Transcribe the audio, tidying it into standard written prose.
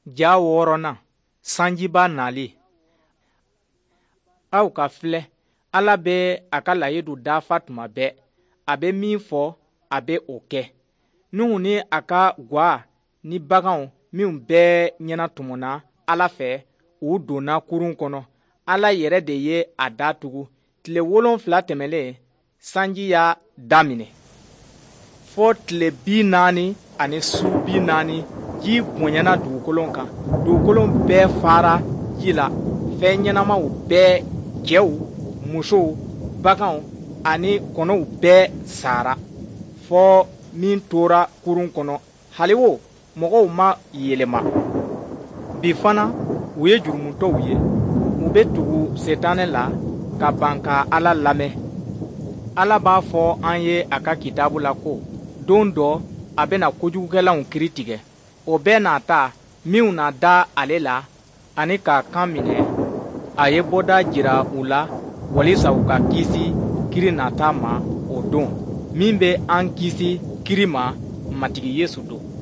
Ja 6 sanjiba nali. Aw ka filɛ Ala bɛ a ka layidu dafa tuma bɛɛ. A bɛ min fɔ a bɛ o kɛ. Nuhu ni a ka gwa ni baganw min bɛɛ ɲɛna tumuna Ala fɛ u donna kurun kɔnɔ. Ala yɛrɛ de ye a datugu. Tile 7 tɛmɛlen sanji y'a daminɛ. Fɔ tile 40 ani su 40 ji bonyana dugukolo kan. Dugukolo bɛɛ fara ji la. Fɛn ɲɛnamaw bɛɛ, cɛw, musow, baganw ani kɔnɔw bɛɛ sara. Fɔ min tora kurun kɔnɔ hali o mɔgɔw ma yɛlɛma. Bi fana u ye jurumutɔw ye. U bɛ tugu Setanɛ la ka ban ka Ala lamɛn. Ala b'a fɔ an ye a ka kitabu la ko don dɔ a bɛna kojugukɛlanw kiri tigɛ. O bɛɛ n'a ta minw na da ale la ani ka kan minɛ. A ye bɔda jira u la walisa u ka kisi kiri nata ma o don min bɛ an kisi kiri ma matigi Yesu don.